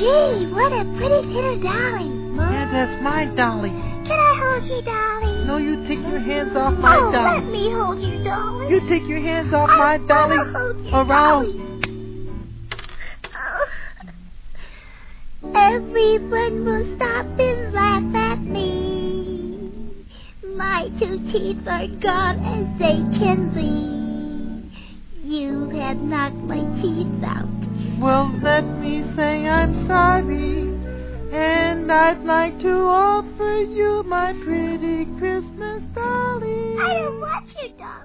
Gee, what a pretty little dolly. Yeah, that's my dolly. Can I hold you, dolly? No, you take your hands off my dolly. Let me hold you, dolly. You take your hands off my dolly. Around. Everyone will stop and laugh at me. My 2 teeth are gone as they can be. You have knocked my teeth out. Well, let me say I'm sorry. And I'd like to offer you my pretty Christmas dolly. I don't want your dolly.